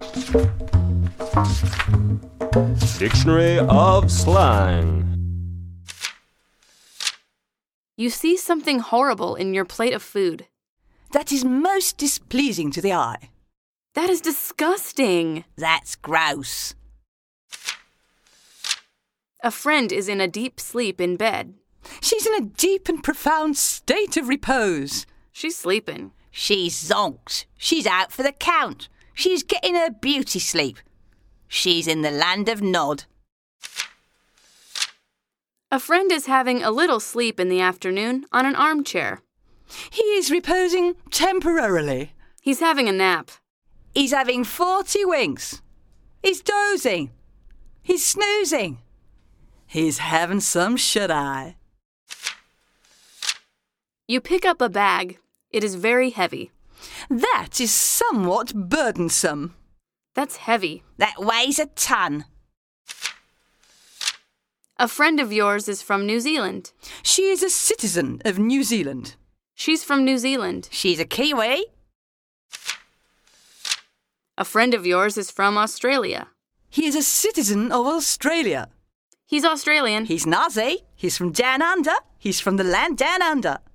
Dictionary of Slang. You see something horrible in your plate of food. That is most displeasing to the eye. That is disgusting. That's gross. A friend is in a deep sleep in bed. She's in a deep and profound state of repose. She's sleeping. She's zonked. She's out for the count. She's getting her beauty sleep. She's in the land of Nod. A friend is having a little sleep in the afternoon on an armchair. He is reposing temporarily. He's having a nap. He's having 40 winks. He's dozing. He's snoozing. He's having some shut-eye. You pick up a bag. It is very heavy. That is somewhat burdensome. That's heavy. That weighs a ton. A friend of yours is from New Zealand. She is a citizen of New Zealand. She's from New Zealand. She's a Kiwi. A friend of yours is from Australia. He is a citizen of Australia. He's Australian. He's Nazi. He's from down under. He's from the land down under.